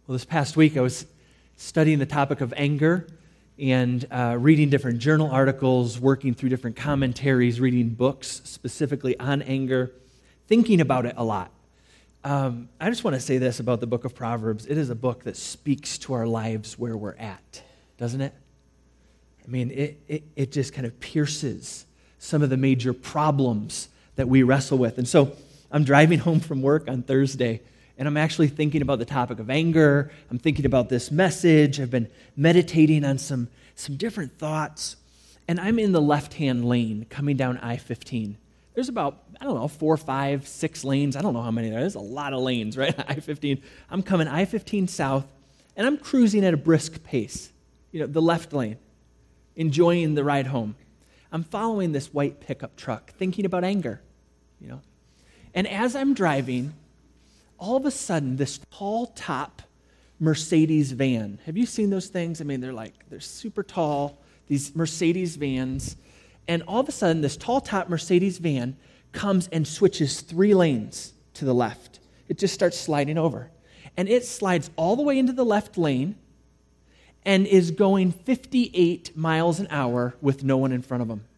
Well, this past week I was studying the topic of anger and reading different journal articles, working through different commentaries, reading books specifically on anger, thinking about it a lot. I just want to say this about the book of Proverbs. It is a book that speaks to our lives where we're at, doesn't it? I mean, it just kind of pierces some of the major problems that we wrestle with. And so I'm driving home from work on Thursday, and I'm actually thinking about the topic of anger. I'm thinking about this message. I've been meditating on some different thoughts. And I'm in the left-hand lane coming down I-15. There's about, 4, 5, 6 lanes. I don't know how many there are. There's a lot of lanes, right? I-15. I'm coming I-15 south, and I'm cruising at a brisk pace, the left lane, enjoying the ride home. I'm following this white pickup truck, thinking about anger, And as I'm driving, all of a sudden, this tall top Mercedes van. Have you seen those things? I mean, they're super tall, these Mercedes vans. And all of a sudden, this tall top Mercedes van comes and switches 3 lanes to the left. It just starts sliding over. And it slides all the way into the left lane and is going 58 miles an hour with no one in front of them.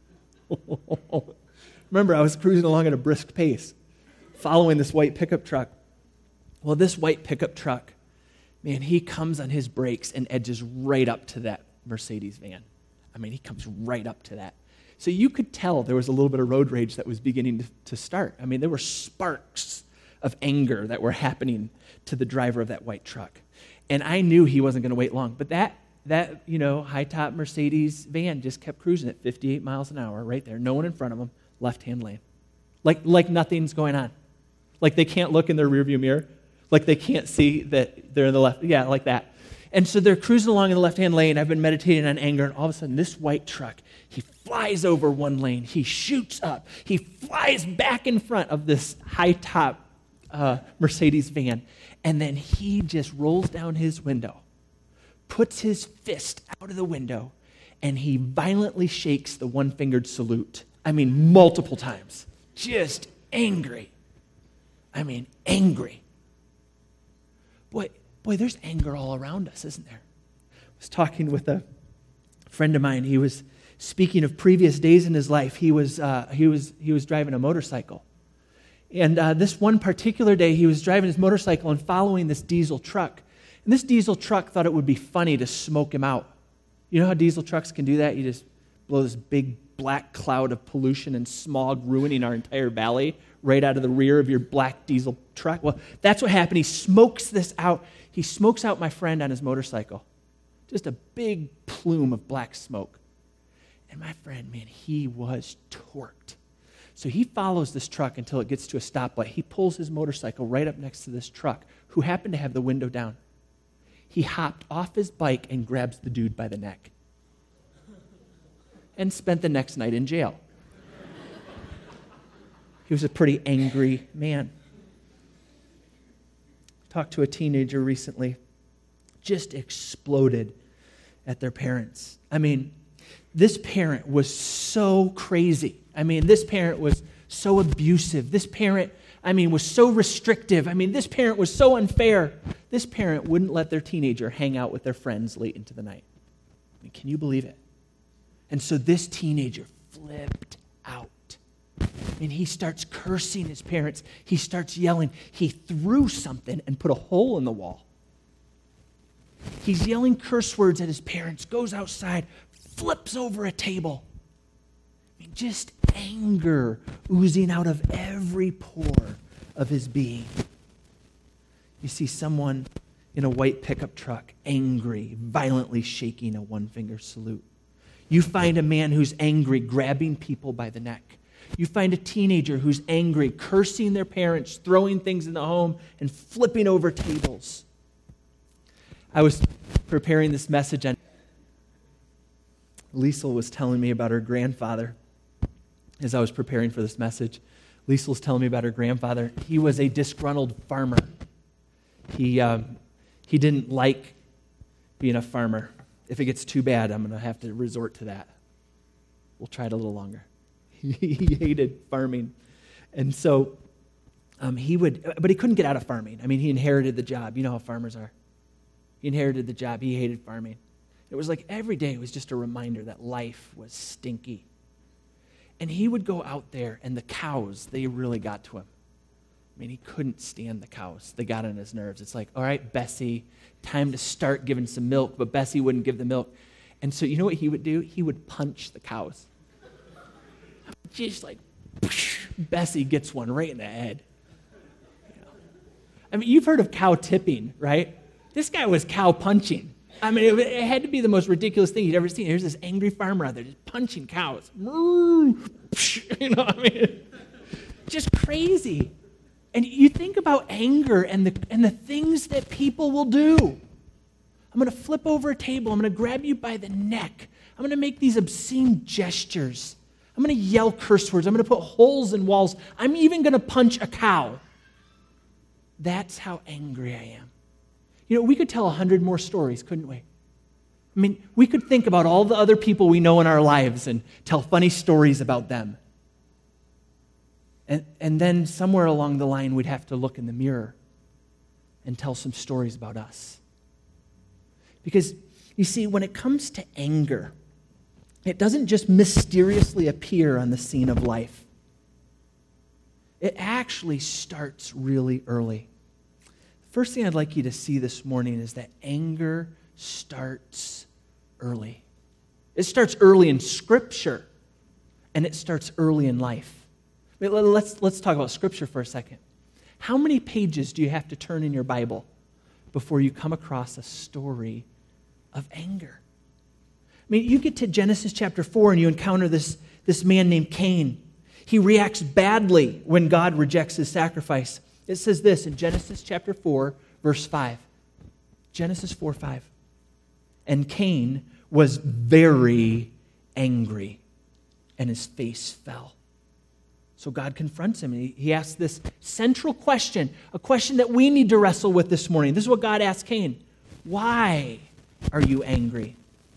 Remember, I was cruising along at a brisk pace, following this white pickup truck. Well, this white pickup truck, man, he comes on his brakes and edges right up to that Mercedes van. I mean, he comes right up to that. So you could tell there was a little bit of road rage that was beginning to start. I mean, there were sparks of anger that were happening to the driver of that white truck. And I knew he wasn't going to wait long. But that high-top Mercedes van just kept cruising at 58 miles an hour right there. No one in front of him, left-hand lane. Like nothing's going on. Like they can't look in their rearview mirror. Like they can't see that they're in the left. Yeah, like that. And so they're cruising along in the left-hand lane. I've been meditating on anger, and all of a sudden, this white truck, he flies over one lane. He shoots up. He flies back in front of this high-top Mercedes van, and then he just rolls down his window, puts his fist out of the window, and he violently shakes the one-fingered salute. I mean, multiple times. Just angry. I mean, angry. Boy, there's anger all around us, isn't there? I was talking with a friend of mine. He was speaking of previous days in his life. He was driving a motorcycle. And this one particular day, he was driving his motorcycle and following this diesel truck. And this diesel truck thought it would be funny to smoke him out. You know how diesel trucks can do that? You just blow this big black cloud of pollution and smog ruining our entire valley right out of the rear of your black diesel truck. Well, that's what happened. He smokes this out. He smokes out my friend on his motorcycle. Just a big plume of black smoke. And my friend, man, he was torqued. So he follows this truck until it gets to a stoplight. He pulls his motorcycle right up next to this truck, who happened to have the window down. He hopped off his bike and grabs the dude by the neck and spent the next night in jail. He was a pretty angry man. Talked to a teenager recently, just exploded at their parents. I mean, this parent was so crazy. I mean, this parent was so abusive. This parent, was so restrictive. This parent was so unfair. This parent wouldn't let their teenager hang out with their friends late into the night. Can you believe it? And so this teenager flipped out. And he starts cursing his parents. He starts yelling. He threw something and put a hole in the wall. He's yelling curse words at his parents, goes outside, flips over a table. Just anger oozing out of every pore of his being. You see someone in a white pickup truck, angry, violently shaking a one-finger salute. You find a man who's angry, grabbing people by the neck. You find a teenager who's angry, cursing their parents, throwing things in the home, and flipping over tables. I was preparing this message, and Liesel was telling me about her grandfather as I was preparing for this message. Liesel was telling me about her grandfather. He was a disgruntled farmer. He didn't like being a farmer. If it gets too bad, I'm going to have to resort to that. We'll try it a little longer. He hated farming. And so but he couldn't get out of farming. I mean, he inherited the job. You know how farmers are. He inherited the job. He hated farming. It was like every day was just a reminder that life was stinky. And he would go out there, and the cows, they really got to him. I mean, he couldn't stand the cows. They got on his nerves. It's like, all right, Bessie, time to start giving some milk. But Bessie wouldn't give the milk. And so you know what he would do? He would punch the cows. Just like, Bessie gets one right in the head. You know? I mean, you've heard of cow tipping, right? This guy was cow punching. I mean, it had to be the most ridiculous thing you'd ever seen. Here's this angry farmer out there just punching cows. You know, I mean, just crazy. And you think about anger and the things that people will do. I'm going to flip over a table. I'm going to grab you by the neck. I'm going to make these obscene gestures. I'm going to yell curse words. I'm going to put holes in walls. I'm even going to punch a cow. That's how angry I am. You know, we could tell 100 more stories, couldn't we? I mean, we could think about all the other people we know in our lives and tell funny stories about them. And then somewhere along the line, we'd have to look in the mirror and tell some stories about us. Because, you see, when it comes to anger, it doesn't just mysteriously appear on the scene of life. It actually starts really early. First thing I'd like you to see this morning is that anger starts early. It starts early in Scripture, and it starts early in life. Let's talk about Scripture for a second. How many pages do you have to turn in your Bible before you come across a story of anger? I mean, you get to Genesis chapter 4, and you encounter this man named Cain. He reacts badly when God rejects his sacrifice. It says this in Genesis chapter 4, verse 5. Genesis 4:5. And Cain was very angry, and his face fell. So God confronts him, and he asks this central question, a question that we need to wrestle with this morning. This is what God asked Cain. Why are you angry?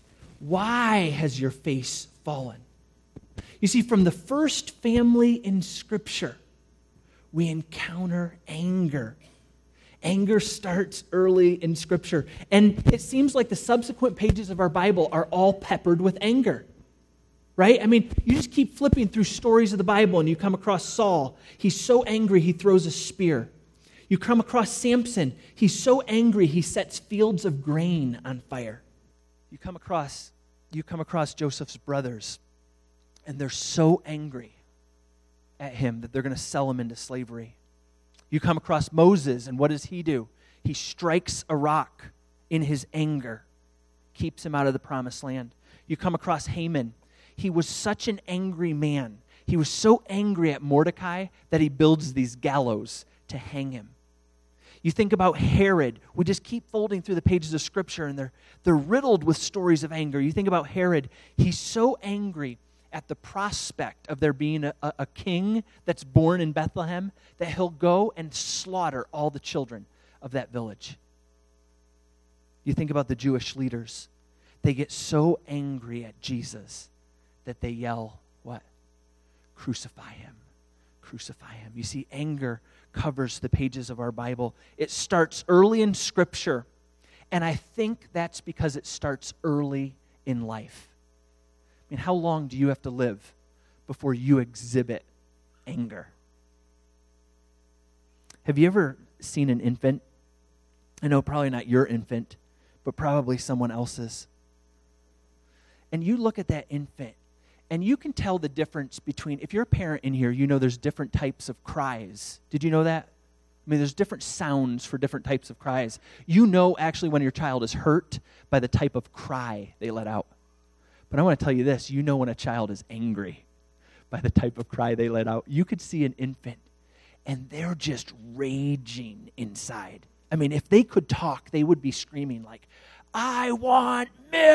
Why has your face fallen? You see, from the first family in Scripture, we encounter anger. Anger starts early in Scripture. And it seems like the subsequent pages of our Bible are all peppered with anger. Right? I mean, you just keep flipping through stories of the Bible and you come across Saul. He's so angry he throws a spear. You come across Samson. He's so angry he sets fields of grain on fire. You come across Joseph's brothers, and they're so angry at him that they're going to sell him into slavery. You come across Moses, and what does he do? He strikes a rock in his anger, keeps him out of the promised land. You come across Haman. He was such an angry man. He was so angry at Mordecai that he builds these gallows to hang him. You think about Herod. We just keep folding through the pages of Scripture, and they're riddled with stories of anger. You think about Herod. He's so angry at the prospect of there being a king that's born in Bethlehem that he'll go and slaughter all the children of that village. You think about the Jewish leaders. They get so angry at Jesus that they yell, what? Crucify him. Crucify him. You see, anger covers the pages of our Bible. It starts early in Scripture, and I think that's because it starts early in life. I mean, how long do you have to live before you exhibit anger? Have you ever seen an infant? I know probably not your infant, but probably someone else's. And you look at that infant, and you can tell the difference between, if you're a parent in here, you know there's different types of cries. Did you know that? I mean, there's different sounds for different types of cries. You know actually when your child is hurt by the type of cry they let out. But I want to tell you this, you know when a child is angry by the type of cry they let out. You could see an infant, and they're just raging inside. I mean, if they could talk, they would be screaming like, I want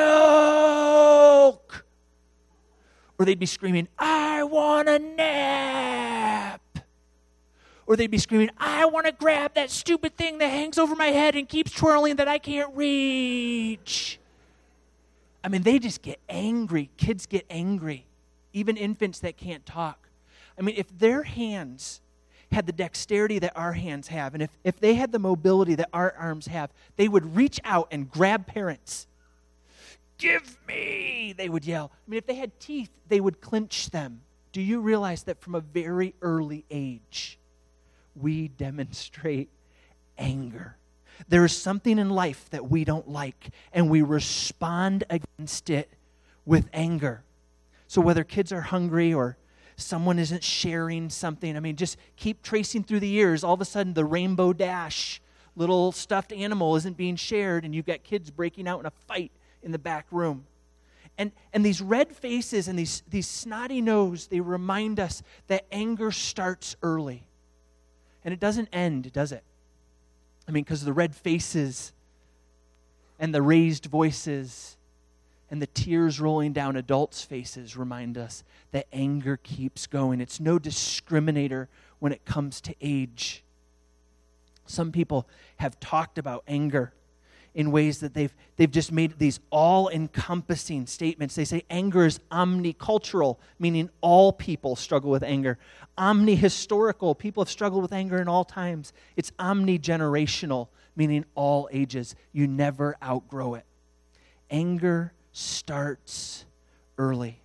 milk! Or they'd be screaming, I want a nap! Or they'd be screaming, I want to grab that stupid thing that hangs over my head and keeps twirling that I can't reach. I mean, they just get angry. Kids get angry. Even infants that can't talk. I mean, if their hands had the dexterity that our hands have, and if they had the mobility that our arms have, they would reach out and grab parents. Give me, they would yell. I mean, if they had teeth, they would clench them. Do you realize that from a very early age, we demonstrate anger? There is something in life that we don't like, and we respond against it with anger. So whether kids are hungry or someone isn't sharing something, I mean, just keep tracing through the years. All of a sudden, the Rainbow Dash little stuffed animal isn't being shared, and you've got kids breaking out in a fight in the back room. And these red faces and these snotty nose, they remind us that anger starts early. And it doesn't end, does it? I mean, because the red faces and the raised voices and the tears rolling down adults' faces remind us that anger keeps going. It's no discriminator when it comes to age. Some people have talked about anger in ways that they've just made these all-encompassing statements. They say anger is omnicultural, meaning all people struggle with anger. Omnihistorical, people have struggled with anger in all times. It's omnigenerational, meaning all ages. You never outgrow it. Anger starts early.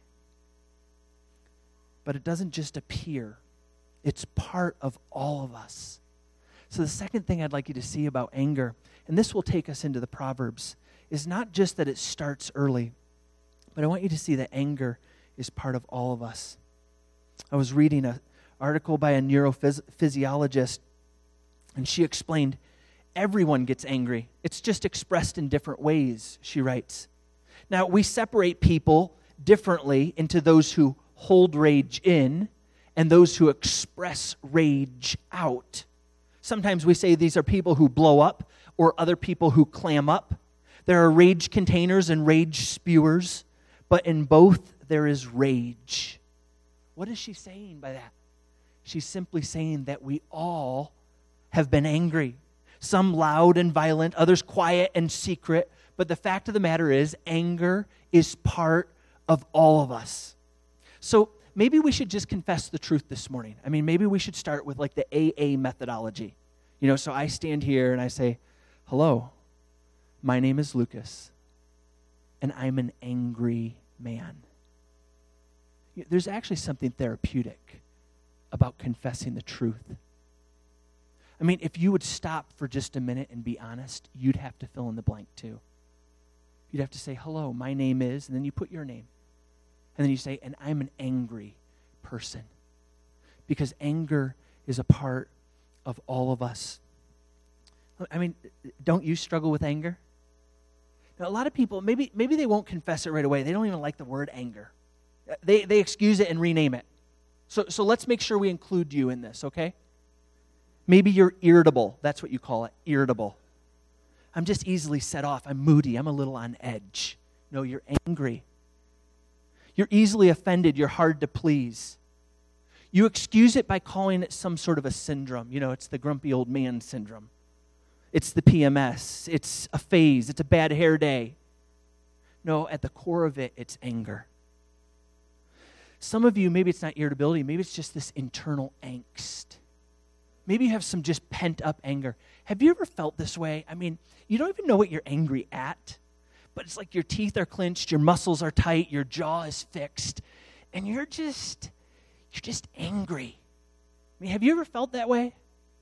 But it doesn't just appear. It's part of all of us. So the second thing I'd like you to see about anger, and this will take us into the Proverbs, is not just that it starts early, but I want you to see that anger is part of all of us. I was reading an article by a neurophysiologist, and she explained, everyone gets angry. It's just expressed in different ways, she writes. Now, we separate people differently into those who hold rage in and those who express rage out. Sometimes we say these are people who blow up or other people who clam up. There are rage containers and rage spewers, but in both there is rage. What is she saying by that? She's simply saying that we all have been angry. Some loud and violent, others quiet and secret. But the fact of the matter is, anger is part of all of us. So maybe we should just confess the truth this morning. I mean, maybe we should start with like the AA methodology. You know, so I stand here and I say, hello, my name is Lucas, and I'm an angry man. There's actually something therapeutic about confessing the truth. I mean, if you would stop for just a minute and be honest, you'd have to fill in the blank too. You'd have to say, hello, my name is, and then you put your name. And then you say, and I'm an angry person. Because anger is a part of all of us. I mean, don't you struggle with anger? Now, a lot of people, maybe they won't confess it right away. They don't even like the word anger. They excuse it and rename it. So let's make sure we include you in this, okay? Maybe you're irritable. That's what you call it, irritable. I'm just easily set off. I'm moody. I'm a little on edge. No, you're angry. You're easily offended. You're hard to please. You excuse it by calling it some sort of a syndrome. You know, it's the grumpy old man syndrome. It's the PMS. It's a phase. It's a bad hair day. No, at the core of it, it's anger. Some of you, maybe it's not irritability. Maybe it's just this internal angst. Maybe you have some just pent-up anger. Have you ever felt this way? I mean, you don't even know what you're angry at, but it's like your teeth are clenched, your muscles are tight, your jaw is fixed, and you're just angry. I mean, have you ever felt that way?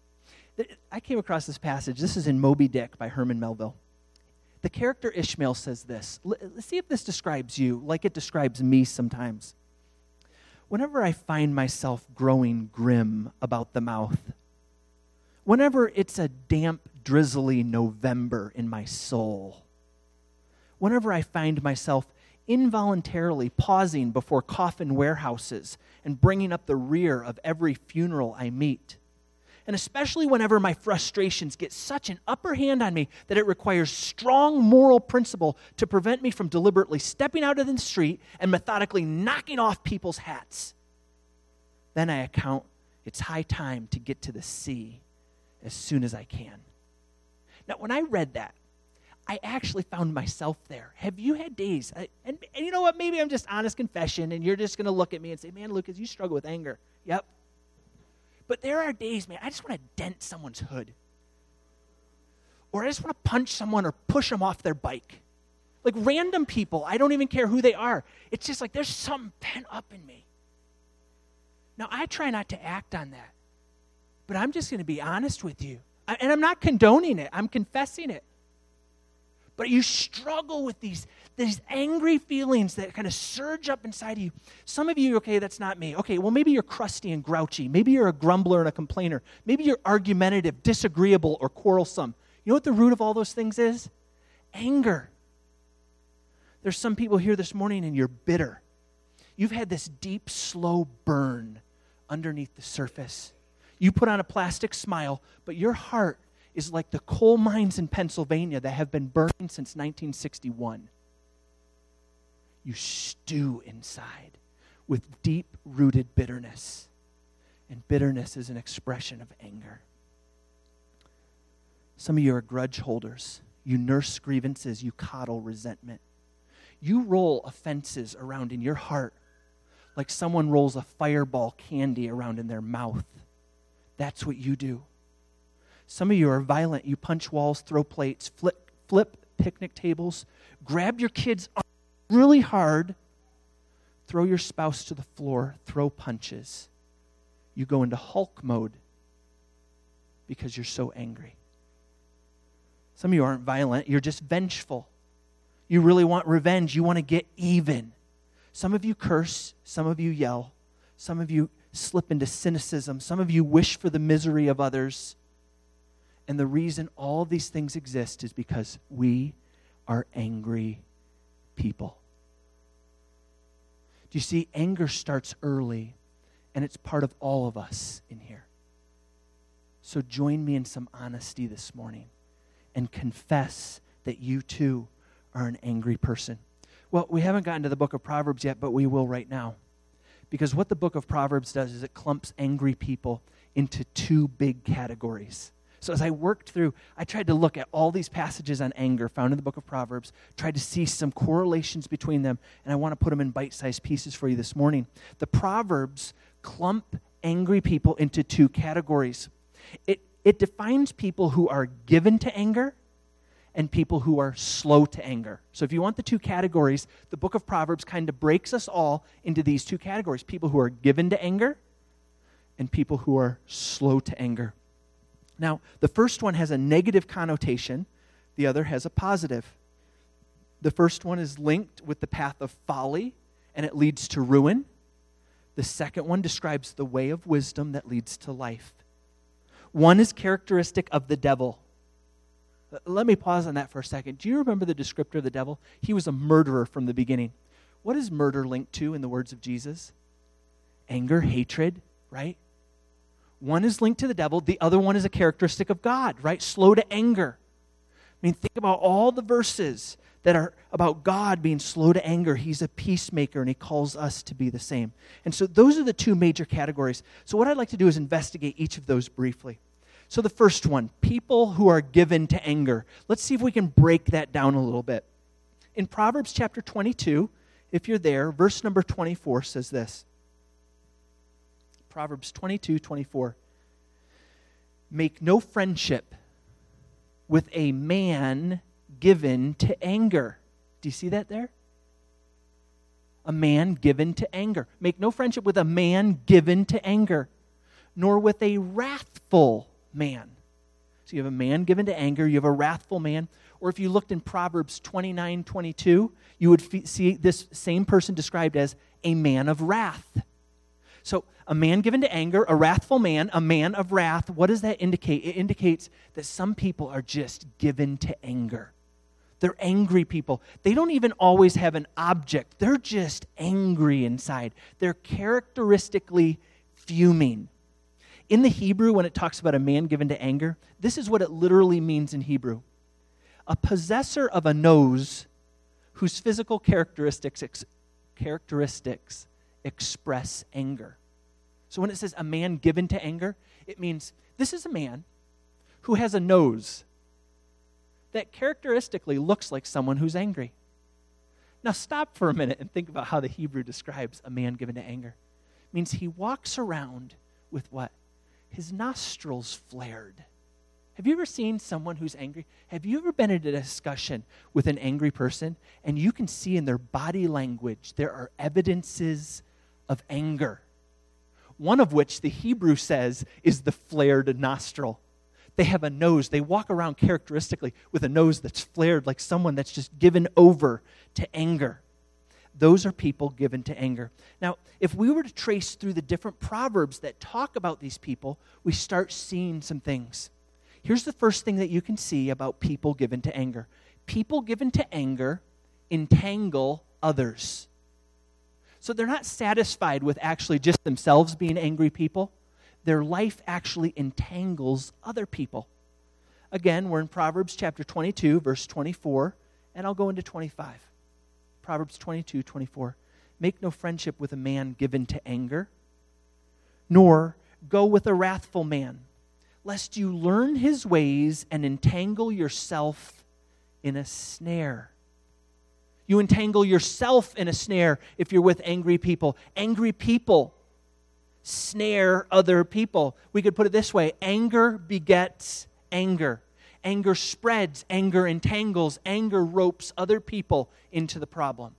I came across this passage. This is in Moby Dick by Herman Melville. The character Ishmael says this. Let's see if this describes you like it describes me sometimes. Whenever I find myself growing grim about the mouth, whenever it's a damp, drizzly November in my soul, whenever I find myself involuntarily pausing before coffin warehouses and bringing up the rear of every funeral I meet, and especially whenever my frustrations get such an upper hand on me that it requires strong moral principle to prevent me from deliberately stepping out of the street and methodically knocking off people's hats, then I account it's high time to get to the sea as soon as I can. Now, when I read that, I actually found myself there. Have you had days, and you know what, maybe I'm just honest confession, and you're just going to look at me and say, man, Lucas, you struggle with anger. Yep. But there are days, man, I just want to dent someone's hood. Or I just want to punch someone or push them off their bike. Like random people, I don't even care who they are. It's just like there's something pent up in me. Now, I try not to act on that. But I'm just going to be honest with you. And I'm not condoning it. I'm confessing it. But you struggle with these angry feelings that kind of surge up inside of you. Some of you, okay, that's not me. Okay, well, maybe you're crusty and grouchy. Maybe you're a grumbler and a complainer. Maybe you're argumentative, disagreeable, or quarrelsome. You know what the root of all those things is? Anger. There's some people here this morning and you're bitter. You've had this deep, slow burn underneath the surface. You put on a plastic smile, but your heart is like the coal mines in Pennsylvania that have been burning since 1961. You stew inside with deep-rooted bitterness. And bitterness is an expression of anger. Some of you are grudge holders. You nurse grievances. You coddle resentment. You roll offenses around in your heart like someone rolls a fireball candy around in their mouth. That's what you do. Some of you are violent. You punch walls, throw plates, flip picnic tables, grab your kids really hard, throw your spouse to the floor, throw punches. You go into Hulk mode because you're so angry. Some of you aren't violent. You're just vengeful. You really want revenge. You want to get even. Some of you curse. Some of you yell. Some of you slip into cynicism. Some of you wish for the misery of others. And the reason all of these things exist is because we are angry people. Do you see, anger starts early, and it's part of all of us in here. So join me in some honesty this morning and confess that you too are an angry person. Well, we haven't gotten to the book of Proverbs yet, but we will right now. Because what the book of Proverbs does is it clumps angry people into two big categories. So as I worked through, I tried to look at all these passages on anger found in the book of Proverbs, tried to see some correlations between them, and I want to put them in bite-sized pieces for you this morning. The Proverbs clump angry people into two categories. It defines people who are given to anger and people who are slow to anger. So if you want the two categories, the book of Proverbs kind of breaks us all into these two categories, people who are given to anger and people who are slow to anger. Now, the first one has a negative connotation. The other has a positive. The first one is linked with the path of folly, and it leads to ruin. The second one describes the way of wisdom that leads to life. One is characteristic of the devil. Let me pause on that for a second. Do you remember the descriptor of the devil? He was a murderer from the beginning. What is murder linked to in the words of Jesus? Anger, hatred, right? One is linked to the devil. The other one is a characteristic of God, right? Slow to anger. I mean, think about all the verses that are about God being slow to anger. He's a peacemaker, and he calls us to be the same. And so those are the two major categories. So what I'd like to do is investigate each of those briefly. So the first one, people who are given to anger. Let's see if we can break that down a little bit. In Proverbs chapter 22, if you're there, verse number 24 says this. Proverbs 22:24. Make no friendship with a man given to anger. Do you see that there? A man given to anger. Make no friendship with a man given to anger, nor with a wrathful man. So you have a man given to anger, you have a wrathful man. Or if you looked in Proverbs 29:22, you would see this same person described as a man of wrath. So a man given to anger, a wrathful man, a man of wrath, what does that indicate? It indicates that some people are just given to anger. They're angry people. They don't even always have an object. They're just angry inside. They're characteristically fuming. In the Hebrew, when it talks about a man given to anger, this is what it literally means in Hebrew. A possessor of a nose whose physical characteristics express anger. So when it says a man given to anger, it means this is a man who has a nose that characteristically looks like someone who's angry. Now stop for a minute and think about how the Hebrew describes a man given to anger. It means he walks around with what? his nostrils flared. Have you ever seen someone who's angry? Have you ever been in a discussion with an angry person and you can see in their body language there are evidences of anger? One of which the Hebrew says is the flared nostril. They have a nose. They walk around characteristically with a nose that's flared, like someone that's just given over to anger. Those are people given to anger. Now, if we were to trace through the different proverbs that talk about these people, we start seeing some things. Here's the first thing that you can see about people given to anger. People given to anger entangle others. So they're not satisfied with actually just themselves being angry people. Their life actually entangles other people. Again, we're in Proverbs chapter 22, verse 24, and I'll go into 25. Proverbs 22, 24. Make no friendship with a man given to anger, nor go with a wrathful man, lest you learn his ways and entangle yourself in a snare. You entangle yourself in a snare if you're with angry people. Angry people snare other people. We could put it this way: anger begets anger. Anger spreads, anger entangles, anger ropes other people into the problem.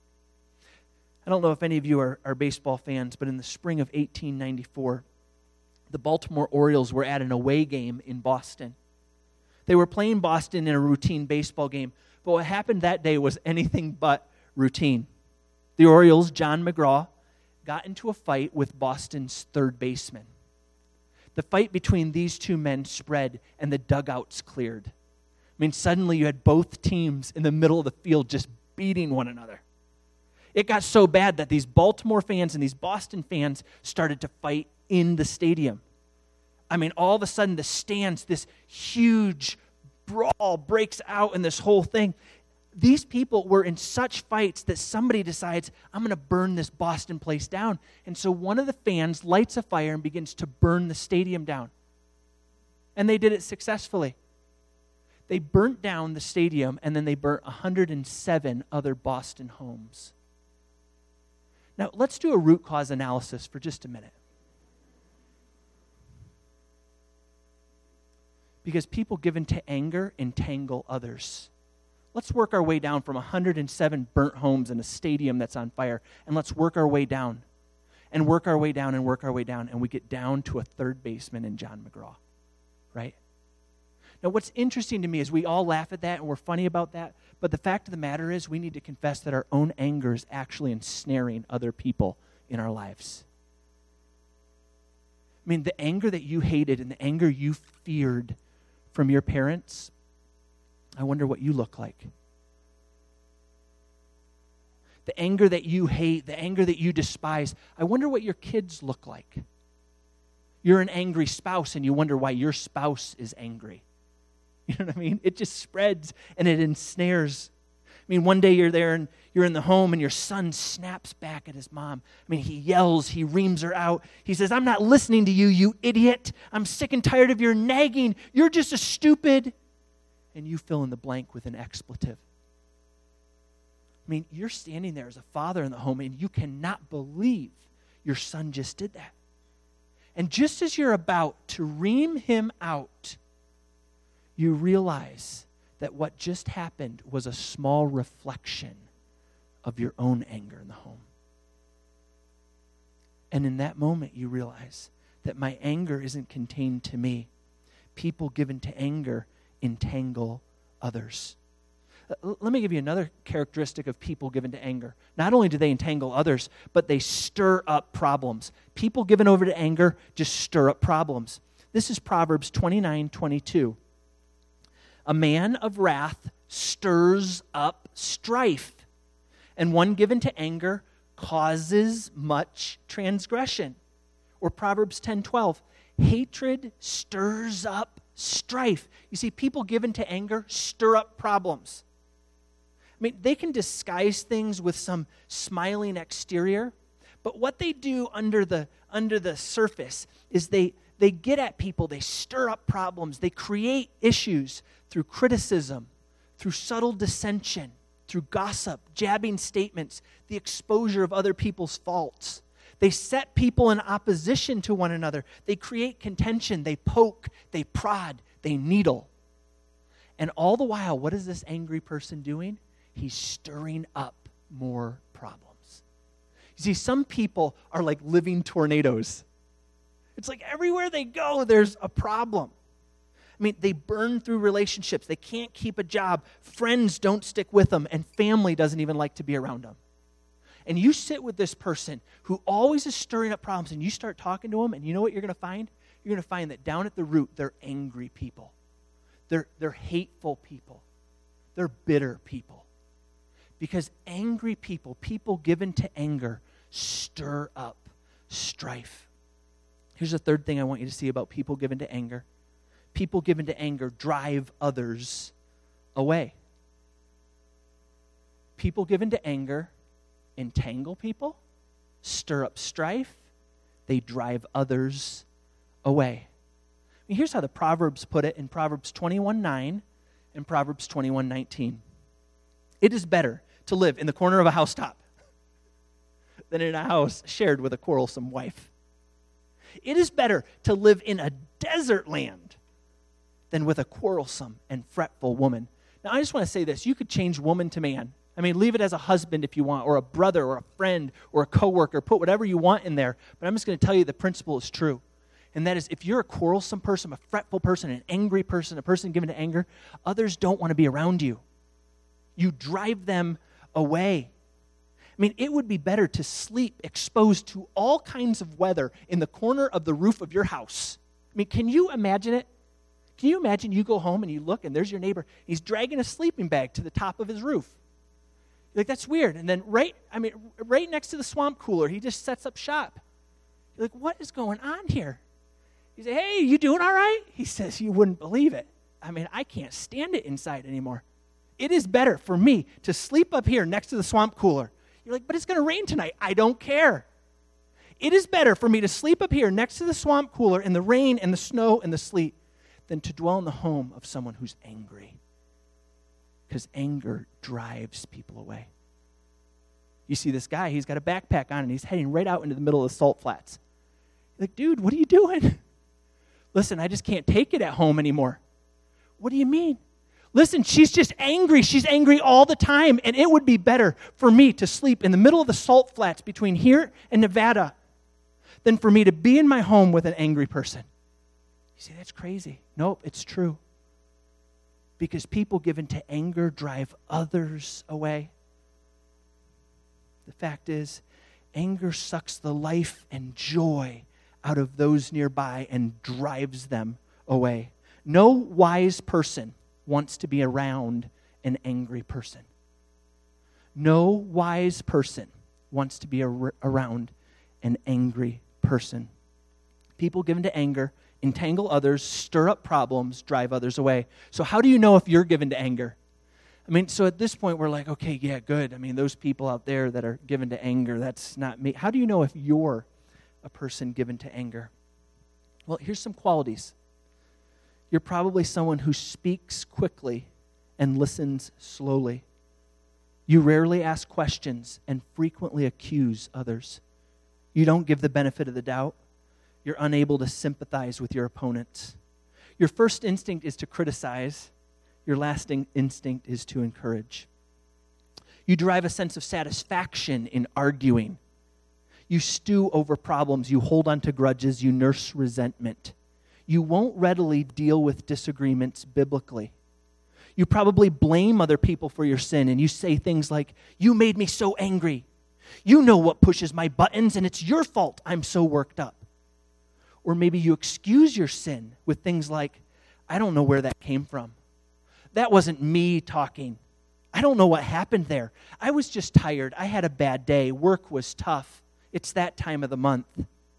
I don't know if any of you are baseball fans, but in the spring of 1894, the Baltimore Orioles were at an away game in Boston. They were playing Boston in a routine baseball game, but what happened that day was anything but routine. The Orioles, John McGraw, got into a fight with Boston's third baseman. The fight between these two men spread, and the dugouts cleared. I mean, suddenly you had both teams in the middle of the field just beating one another. It got so bad that these Baltimore fans and these Boston fans started to fight in the stadium. I mean, all of a sudden the stands, this huge brawl breaks out in this whole thing. These people were in such fights that somebody decides, I'm going to burn this Boston place down. And so one of the fans lights a fire and begins to burn the stadium down. And they did it successfully. They burnt down the stadium, and then they burnt 107 other Boston homes. Now, let's do a root cause analysis for just a minute. Because people given to anger entangle others. Let's work our way down from 107 burnt homes in a stadium that's on fire, and let's work our way down, and work our way down, and work our way down, and we get down to a third baseman in John McGraw, right? Now, what's interesting to me is we all laugh at that, and we're funny about that, but the fact of the matter is we need to confess that our own anger is actually ensnaring other people in our lives. I mean, the anger that you hated and the anger you feared from your parents, I wonder what you look like. The anger that you hate, the anger that you despise, I wonder what your kids look like. You're an angry spouse and you wonder why your spouse is angry. You know what I mean? It just spreads and it ensnares. I mean, one day you're there and you're in the home and your son snaps back at his mom. I mean, he yells, he reams her out. He says, I'm not listening to you, you idiot. I'm sick and tired of your nagging. You're just a stupid. And you fill in the blank with an expletive. I mean, you're standing there as a father in the home and you cannot believe your son just did that. And just as you're about to ream him out, you realize that what just happened was a small reflection of your own anger in the home. And in that moment, you realize that my anger isn't contained to me. People given to anger entangle others. Let me give you another characteristic of people given to anger. Not only do they entangle others, but they stir up problems. People given over to anger just stir up problems. This is Proverbs 29:22. A man of wrath stirs up strife, and one given to anger causes much transgression. Or Proverbs 10:12. Hatred stirs up strife. You see, people given to anger stir up problems. I mean, they can disguise things with some smiling exterior, but what they do under the surface is they get at people, they stir up problems, they create issues through criticism, through subtle dissension, through gossip, jabbing statements, the exposure of other people's faults. They set people in opposition to one another. They create contention. They poke. They prod. They needle. And all the while, what is this angry person doing? He's stirring up more problems. You see, some people are like living tornadoes. It's like everywhere they go, there's a problem. I mean, they burn through relationships. They can't keep a job. Friends don't stick with them, and family doesn't even like to be around them. And you sit with this person who always is stirring up problems, and you start talking to them, and you know what you're going to find? You're going to find that down at the root, they're angry people. They're hateful people. They're bitter people. Because angry people, people given to anger, stir up strife. Here's the third thing I want you to see about people given to anger. People given to anger drive others away. People given to anger entangle people, stir up strife, they drive others away. I mean, here's how the Proverbs put it in Proverbs 21:9 and Proverbs 21:19. It is better to live in the corner of a housetop than in a house shared with a quarrelsome wife. It is better to live in a desert land than with a quarrelsome and fretful woman. Now, I just want to say this. You could change woman to man. I mean, leave it as a husband if you want, or a brother, or a friend, or a coworker. Put whatever you want in there. But I'm just going to tell you the principle is true. And that is, if you're a quarrelsome person, a fretful person, an angry person, a person given to anger, others don't want to be around you. You drive them away. I mean, it would be better to sleep exposed to all kinds of weather in the corner of the roof of your house. I mean, can you imagine it? Can you imagine you go home and you look and there's your neighbor. He's dragging a sleeping bag to the top of his roof. You're like, that's weird. And then right next to the swamp cooler, he just sets up shop. You're like, what is going on here? You say, hey, you doing all right? He says, you wouldn't believe it. I mean, I can't stand it inside anymore. It is better for me to sleep up here next to the swamp cooler. You're like, but it's going to rain tonight. I don't care. It is better for me to sleep up here next to the swamp cooler in the rain and the snow and the sleet than to dwell in the home of someone who's angry. Because anger drives people away. You see this guy, he's got a backpack on and he's heading right out into the middle of the salt flats. You're like, dude, what are you doing? Listen, I just can't take it at home anymore. What do you mean? Listen, she's just angry. She's angry all the time, and it would be better for me to sleep in the middle of the salt flats between here and Nevada than for me to be in my home with an angry person. You say, that's crazy. Nope, it's true. Because people given to anger drive others away. The fact is, anger sucks the life and joy out of those nearby and drives them away. No wise person wants to be around an angry person. No wise person wants to be around an angry person. People given to anger entangle others, stir up problems, drive others away. So how do you know if you're given to anger? I mean, so at this point we're like, okay, yeah, good. I mean, those people out there that are given to anger, that's not me. How do you know if you're a person given to anger? Well, here's some qualities. You're probably someone who speaks quickly and listens slowly. You rarely ask questions and frequently accuse others. You don't give the benefit of the doubt. You're unable to sympathize with your opponents. Your first instinct is to criticize. Your lasting instinct is to encourage. You derive a sense of satisfaction in arguing. You stew over problems. You hold on to grudges. You nurse resentment. You won't readily deal with disagreements biblically. You probably blame other people for your sin, and you say things like, you made me so angry. You know what pushes my buttons, and it's your fault I'm so worked up. Or maybe you excuse your sin with things like, I don't know where that came from. That wasn't me talking. I don't know what happened there. I was just tired. I had a bad day. Work was tough. It's that time of the month.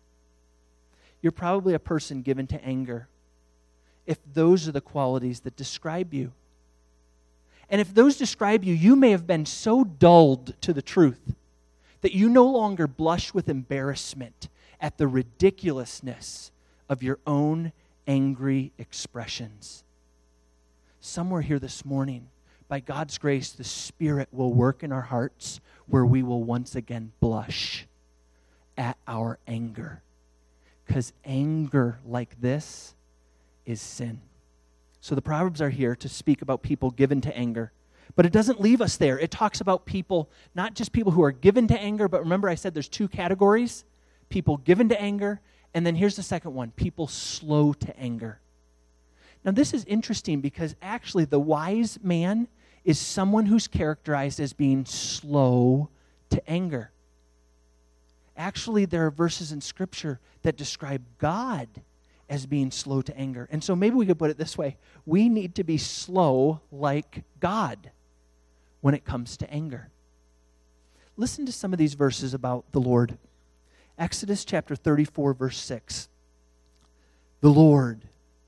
You're probably a person given to anger if those are the qualities that describe you. And if those describe you, you may have been so dulled to the truth that you no longer blush with embarrassment at the ridiculousness of your own angry expressions. Somewhere here this morning, by God's grace, the Spirit will work in our hearts where we will once again blush at our anger. Because anger like this is sin. So the Proverbs are here to speak about people given to anger. But it doesn't leave us there. It talks about people, not just people who are given to anger, but remember I said there's two categories. People given to anger, and then here's the second one, people slow to anger. Now this is interesting because actually the wise man is someone who's characterized as being slow to anger. Actually, there are verses in Scripture that describe God as being slow to anger. And so maybe we could put it this way. We need to be slow like God when it comes to anger. Listen to some of these verses about the Lord. Exodus chapter 34, verse 6. The Lord,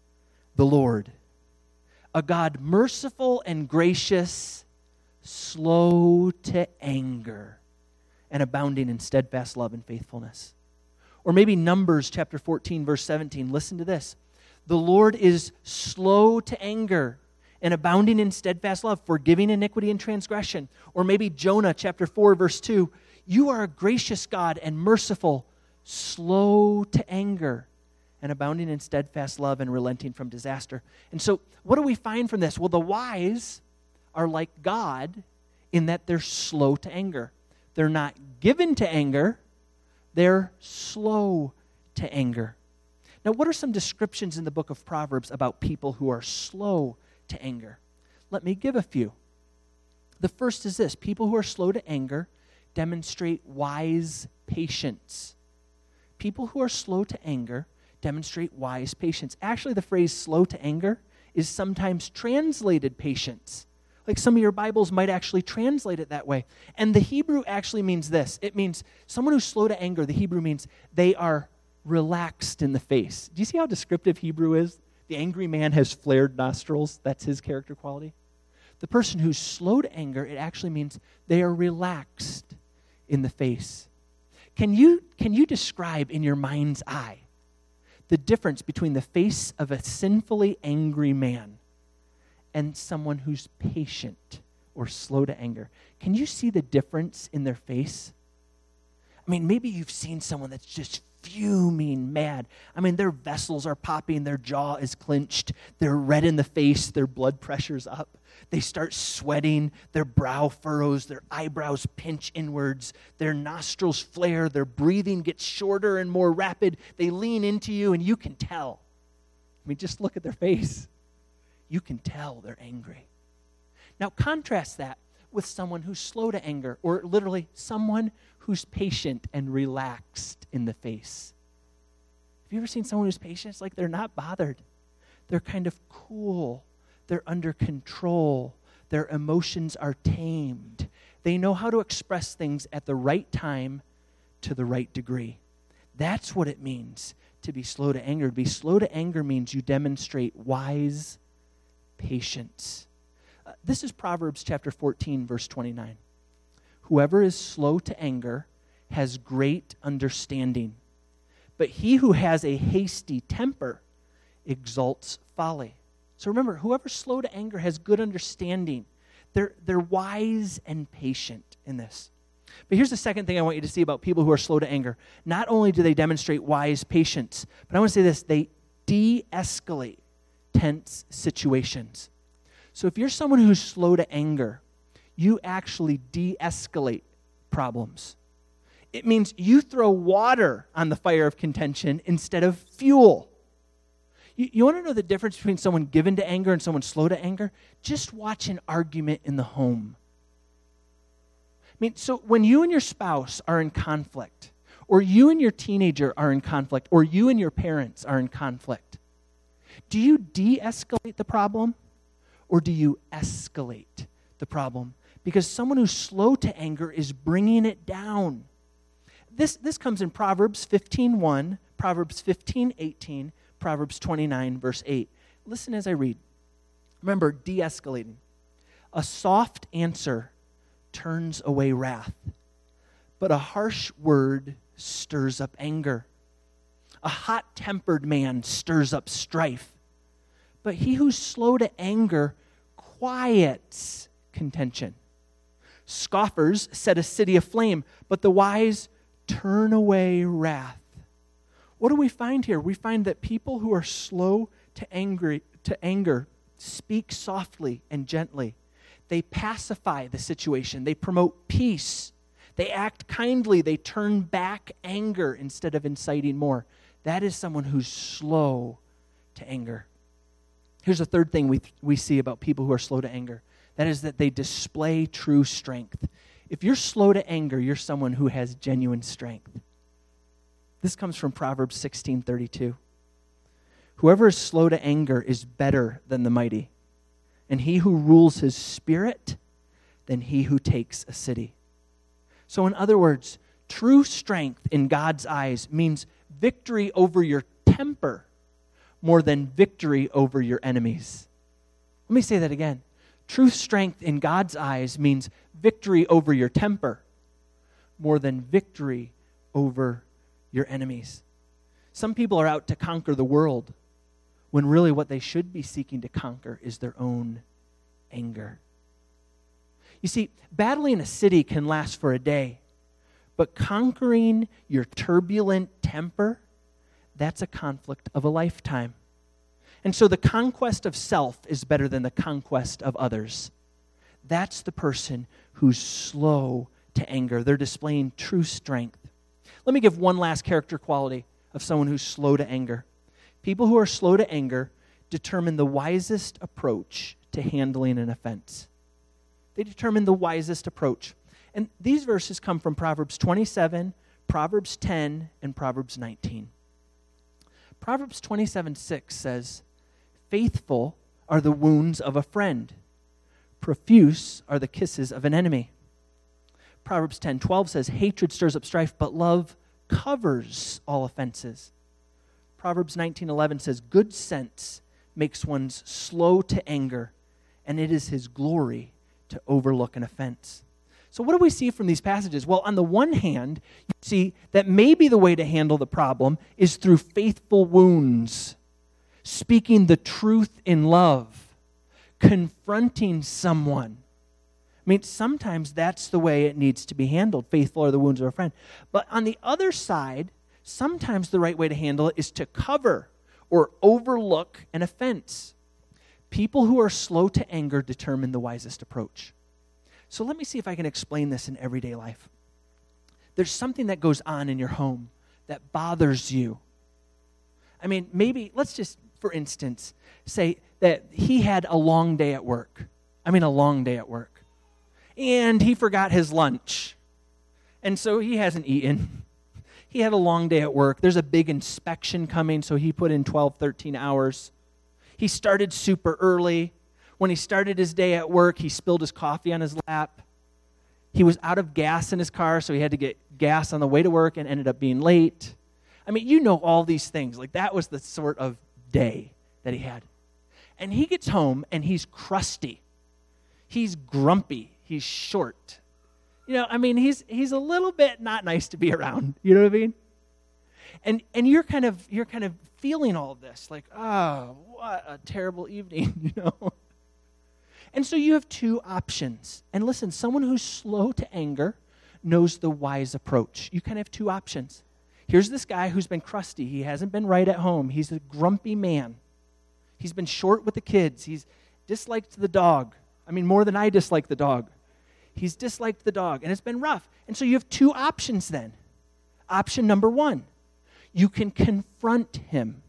a God merciful and gracious, slow to anger, and abounding in steadfast love and faithfulness. Or maybe Numbers chapter 14, verse 17. Listen to this. The Lord is slow to anger and abounding in steadfast love, forgiving iniquity and transgression. Or maybe Jonah chapter 4, verse 2. You are a gracious God and merciful, slow to anger, and abounding in steadfast love and relenting from disaster. And so what do we find from this? Well, the wise are like God in that they're slow to anger. They're not given to anger. They're slow to anger. Now, what are some descriptions in the book of Proverbs about people who are slow to anger? Let me give a few. The first is this. People who are slow to anger demonstrate wise patience. People who are slow to anger demonstrate wise patience. Actually, the phrase slow to anger is sometimes translated patience. Like some of your Bibles might actually translate it that way. And the Hebrew actually means this. It means someone who's slow to anger, the Hebrew means they are relaxed in the face. Do you see how descriptive Hebrew is? The angry man has flared nostrils. That's his character quality. The person who's slow to anger, it actually means they are relaxed in the face. Can you describe in your mind's eye the difference between the face of a sinfully angry man and someone who's patient or slow to anger? Can you see the difference in their face? I mean, maybe you've seen someone that's just fuming mad. I mean, their vessels are popping, their jaw is clenched, they're red in the face, their blood pressure's up. They start sweating, their brow furrows, their eyebrows pinch inwards, their nostrils flare, their breathing gets shorter and more rapid. They lean into you and you can tell. I mean, just look at their face. You can tell they're angry. Now contrast that with someone who's slow to anger, or literally someone who's patient and relaxed in the face. Have you ever seen someone who's patient? It's like they're not bothered. They're kind of cool. They're under control. Their emotions are tamed. They know how to express things at the right time to the right degree. That's what it means to be slow to anger. To be slow to anger means you demonstrate wise patience. This is Proverbs chapter 14, verse 29. Whoever is slow to anger has great understanding, but he who has a hasty temper exalts folly. So remember, whoever's slow to anger has good understanding. They're wise and patient in this. But here's the second thing I want you to see about people who are slow to anger. Not only do they demonstrate wise patience, but I want to say this, they de-escalate tense situations. So if you're someone who's slow to anger, you actually de-escalate problems. It means you throw water on the fire of contention instead of fuel. You want to know the difference between someone given to anger and someone slow to anger? Just watch an argument in the home. I mean, so when you and your spouse are in conflict, or you and your teenager are in conflict, or you and your parents are in conflict, do you de-escalate the problem, or do you escalate the problem? Because someone who's slow to anger is bringing it down. This comes in Proverbs 15:1, Proverbs 15:18, Proverbs 29, verse 8. Listen as I read. Remember, de-escalating. A soft answer turns away wrath, but a harsh word stirs up anger. A hot-tempered man stirs up strife, but he who's slow to anger quiets contention. Scoffers set a city aflame, but the wise turn away wrath. What do we find here? We find that people who are slow to anger speak softly and gently. They pacify the situation. They promote peace. They act kindly. They turn back anger instead of inciting more. That is someone who's slow to anger. Here's a third thing we see about people who are slow to anger. That is that they display true strength. If you're slow to anger, you're someone who has genuine strength. This comes from Proverbs 16:32. Whoever is slow to anger is better than the mighty, and he who rules his spirit than he who takes a city. So in other words, true strength in God's eyes means victory over your temper more than victory over your enemies. Let me say that again. True strength in God's eyes means victory over your temper more than victory over your enemies. Some people are out to conquer the world when really what they should be seeking to conquer is their own anger. You see, battling a city can last for a day, but conquering your turbulent temper, that's a conflict of a lifetime. And so the conquest of self is better than the conquest of others. That's the person who's slow to anger. They're displaying true strength. Let me give one last character quality of someone who's slow to anger. People who are slow to anger determine the wisest approach to handling an offense. They determine the wisest approach. And these verses come from Proverbs 27, Proverbs 10, and Proverbs 19. Proverbs 27:6 says, "Faithful are the wounds of a friend. Profuse are the kisses of an enemy." Proverbs 10:12 says, "Hatred stirs up strife, but love covers all offenses." Proverbs 19:11 says, "Good sense makes one slow to anger, and it is his glory to overlook an offense." So what do we see from these passages? Well, on the one hand, you see that maybe the way to handle the problem is through faithful wounds, speaking the truth in love, confronting someone. I mean, sometimes that's the way it needs to be handled. Faithful are the wounds of a friend. But on the other side, sometimes the right way to handle it is to cover or overlook an offense. People who are slow to anger determine the wisest approach. So let me see if I can explain this in everyday life. There's something that goes on in your home that bothers you. I mean, maybe, let's just, for instance, say that he had a long day at work. A long day at work. And he forgot his lunch. And so he hasn't eaten. He had a long day at work. There's a big inspection coming, so he put in 12, 13 hours. He started super early. When he started his day at work, he spilled his coffee on his lap. He was out of gas in his car, so he had to get gas on the way to work and ended up being late. I mean, you know all these things. Like, that was the sort of day that he had. And he gets home, and he's crusty. He's grumpy. He's short. He's a little bit not nice to be around. You know what I mean? And you're kind of feeling all of this, like, oh, what a terrible evening, And so you have two options. And listen, someone who's slow to anger knows the wise approach. You kind of have two options. Here's this guy who's been crusty. He hasn't been right at home. He's a grumpy man. He's been short with the kids. He's disliked the dog. More than I dislike the dog. He's disliked the dog, and it's been rough. And so you have two options then. Option number one, you can confront him.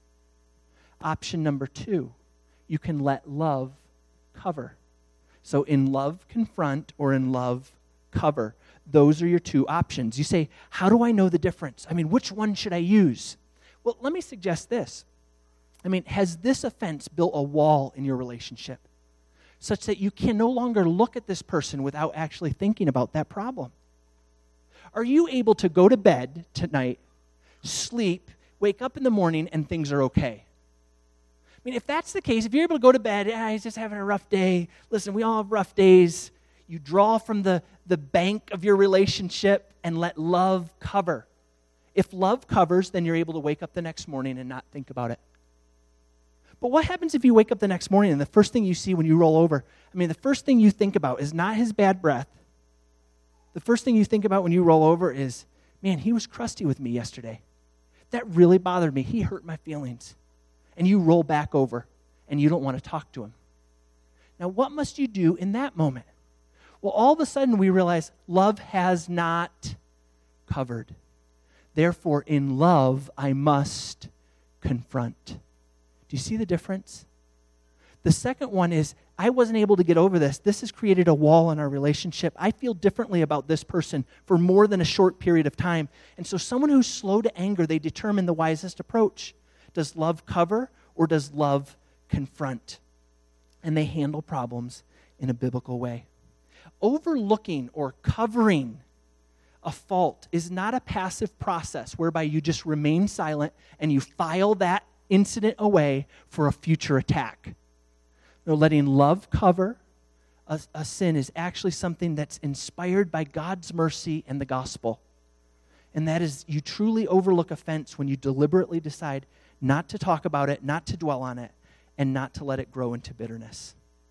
Option number two, you can let love cover. So in love, confront, or in love, cover. Those are your two options. You say, how do I know the difference? Which one should I use? Well, let me suggest this. Has this offense built a wall in your relationship such that you can no longer look at this person without actually thinking about that problem? Are you able to go to bed tonight, sleep, wake up in the morning, and things are okay? If that's the case, if you're able to go to bed, he's just having a rough day. Listen, we all have rough days. You draw from the bank of your relationship and let love cover. If love covers, then you're able to wake up the next morning and not think about it. But what happens if you wake up the next morning and the first thing you see when you roll over, the first thing you think about is not his bad breath. The first thing you think about when you roll over is, man, he was crusty with me yesterday. That really bothered me. He hurt my feelings. And you roll back over and you don't want to talk to him. Now, what must you do in that moment? Well, all of a sudden we realize love has not covered. Therefore, in love, I must confront. Do you see the difference? The second one is, I wasn't able to get over this. This has created a wall in our relationship. I feel differently about this person for more than a short period of time. And so someone who's slow to anger, they determine the wisest approach. Does love cover or does love confront? And they handle problems in a biblical way. Overlooking or covering a fault is not a passive process whereby you just remain silent and you file that incident away for a future attack. No, letting love cover a sin is actually something that's inspired by God's mercy and the gospel. And that is, you truly overlook offense when you deliberately decide not to talk about it, not to dwell on it, and not to let it grow into bitterness.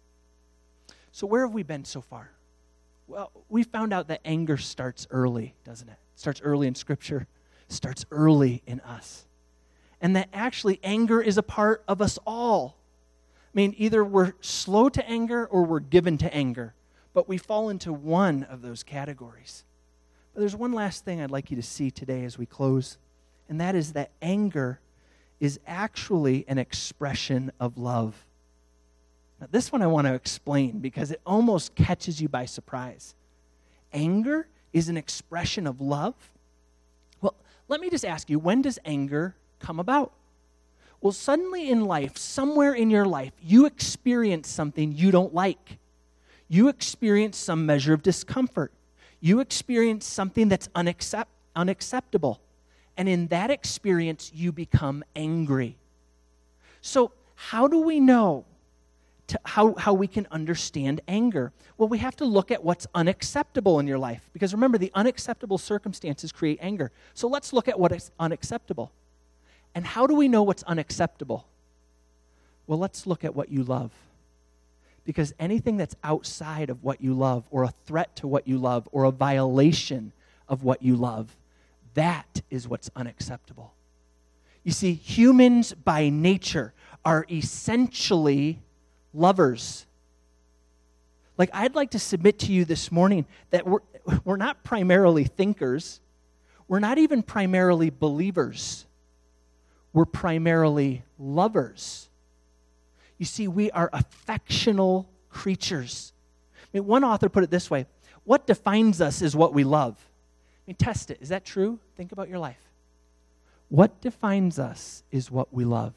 So where have we been so far? Well, we found out that anger starts early, doesn't it? It starts early in Scripture. It starts early in us. And that actually anger is a part of us all. I mean, either we're slow to anger or we're given to anger. But we fall into one of those categories. But there's one last thing I'd like you to see today as we close. And that is that anger is actually an expression of love. Now, this one I want to explain because it almost catches you by surprise. Anger is an expression of love? Well, let me just ask you, when does anger come about? Well, suddenly in life, somewhere in your life, you experience something you don't like. You experience some measure of discomfort. You experience something that's unacceptable. And in that experience, you become angry. So how do we know how we can understand anger? Well, we have to look at what's unacceptable in your life. Because remember, the unacceptable circumstances create anger. So let's look at what is unacceptable. And how do we know what's unacceptable? Well, let's look at what you love. Because anything that's outside of what you love, or a threat to what you love, or a violation of what you love, that is what's unacceptable. You see, humans by nature are essentially lovers. Like, I'd like to submit to you this morning that we're not primarily thinkers. We're not even primarily believers. We're primarily lovers. You see, we are affectional creatures. I mean, one author put it this way: what defines us is what we love. I mean, test it. Is that true? Think about your life. What defines us is what we love.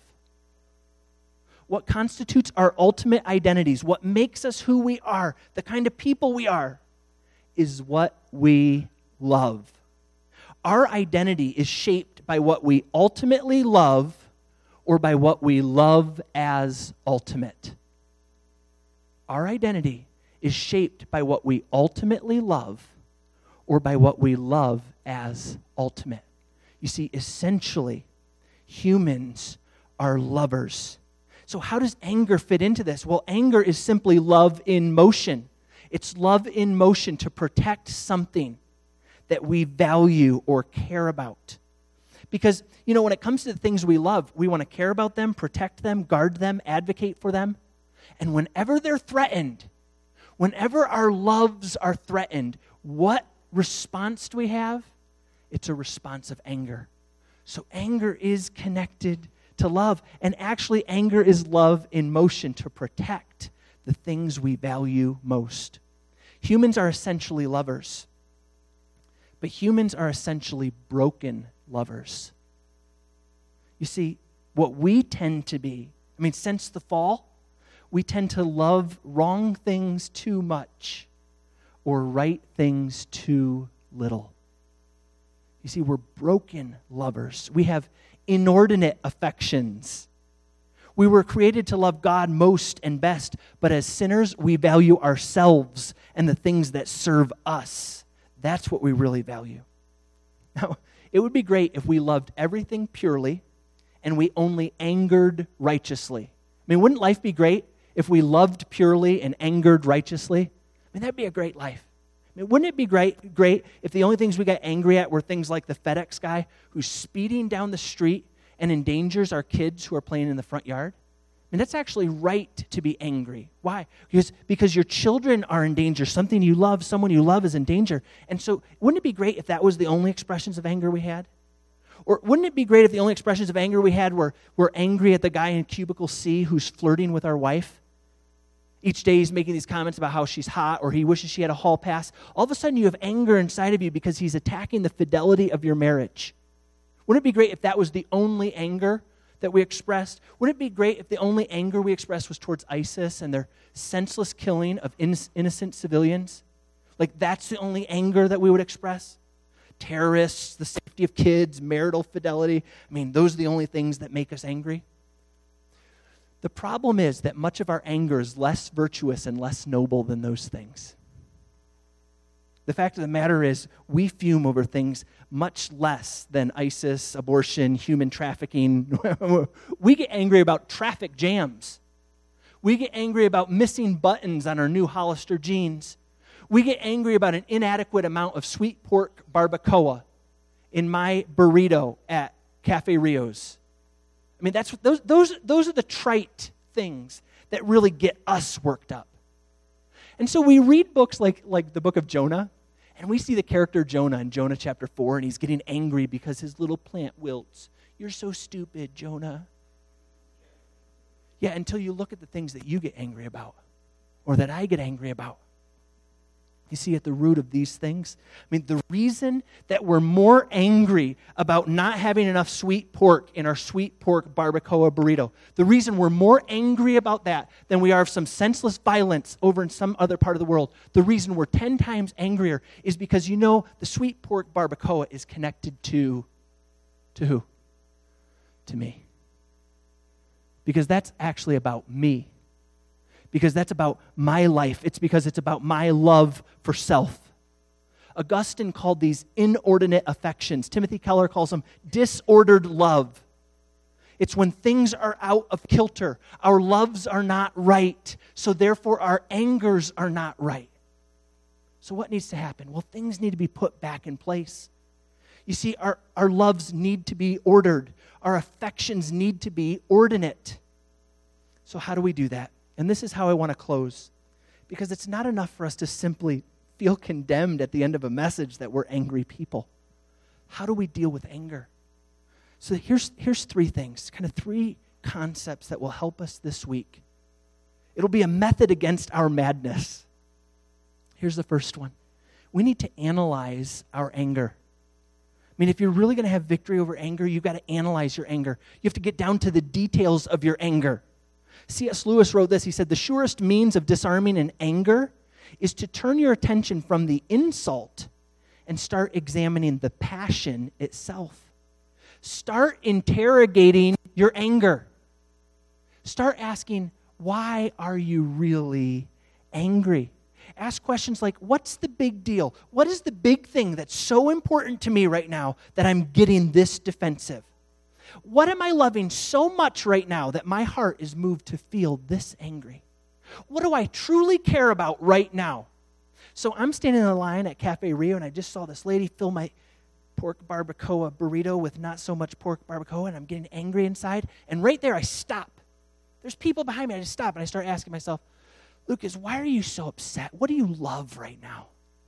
What constitutes our ultimate identities, what makes us who we are, the kind of people we are, is what we love. Our identity is shaped by what we ultimately love or by what we love as ultimate. Our identity is shaped by what we ultimately love or by what we love as ultimate. You see, essentially, humans are lovers. So how does anger fit into this? Well, anger is simply love in motion. It's love in motion to protect something that we value or care about. Because, when it comes to the things we love, we want to care about them, protect them, guard them, advocate for them. And whenever they're threatened, whenever our loves are threatened, what response do we have? It's a response of anger. So anger is connected to love. And actually, anger is love in motion to protect the things we value most. Humans are essentially lovers. But humans are essentially broken lovers. You see, what we tend to be, since the fall, we tend to love wrong things too much or right things too little. You see, we're broken lovers. We have inordinate affections. We were created to love God most and best, but as sinners, we value ourselves and the things that serve us. That's what we really value. Now, it would be great if we loved everything purely and we only angered righteously. Wouldn't life be great if we loved purely and angered righteously? That'd be a great life. mean, wouldn't it be great if the only things we got angry at were things like the FedEx guy who's speeding down the street and endangers our kids who are playing in the front yard? I mean, that's actually right to be angry. Why? Because your children are in danger. Something you love, someone you love is in danger. And so wouldn't it be great if that was the only expressions of anger we had? Or wouldn't it be great if the only expressions of anger we had were angry at the guy in cubicle C who's flirting with our wife? Each day he's making these comments about how she's hot or he wishes she had a hall pass. All of a sudden you have anger inside of you because he's attacking the fidelity of your marriage. Wouldn't it be great if that was the only anger that we expressed? Wouldn't it be great if the only anger we expressed was towards ISIS and their senseless killing of innocent civilians? Like that's the only anger that we would express? Terrorists, the safety of kids, marital fidelity. I mean, those are the only things that make us angry. The problem is that much of our anger is less virtuous and less noble than those things. The fact of the matter is, we fume over things much less than ISIS, abortion, human trafficking. We get angry about traffic jams. We get angry about missing buttons on our new Hollister jeans. We get angry about an inadequate amount of sweet pork barbacoa in my burrito at Cafe Rio's. I mean, those are the trite things that really get us worked up. And so we read books like the book of Jonah, and we see the character Jonah in Jonah chapter 4, and he's getting angry because his little plant wilts. You're so stupid, Jonah. Yeah, until you look at the things that you get angry about, or that I get angry about. You see, at the root of these things, I mean, the reason that we're more angry about not having enough sweet pork in our sweet pork barbacoa burrito, the reason we're more angry about that than we are of some senseless violence over in some other part of the world, the reason we're 10 times angrier is because, the sweet pork barbacoa is connected to who? To me. Because that's actually about me. Because that's about my life. It's because it's about my love for self. Augustine called these inordinate affections. Timothy Keller calls them disordered love. It's when things are out of kilter. Our loves are not right. So therefore our angers are not right. So what needs to happen? Well, things need to be put back in place. You see, our loves need to be ordered. Our affections need to be ordinate. So how do we do that? And this is how I want to close. Because it's not enough for us to simply feel condemned at the end of a message that we're angry people. How do we deal with anger? So here's 3 things, kind of 3 concepts that will help us this week. It'll be a method against our madness. Here's the first one. We need to analyze our anger. I mean, if you're really going to have victory over anger, you've got to analyze your anger. You have to get down to the details of your anger. C.S. Lewis wrote this. He said, the surest means of disarming an anger is to turn your attention from the insult and start examining the passion itself. Start interrogating your anger. Start asking, why are you really angry? Ask questions like, what's the big deal? What is the big thing that's so important to me right now that I'm getting this defensive? What am I loving so much right now that my heart is moved to feel this angry? What do I truly care about right now? So I'm standing in the line at Cafe Rio, and I just saw this lady fill my pork barbacoa burrito with not so much pork barbacoa, and I'm getting angry inside. And right there, I stop. There's people behind me. I just stop, and I start asking myself, Lucas, why are you so upset? What do you love right now?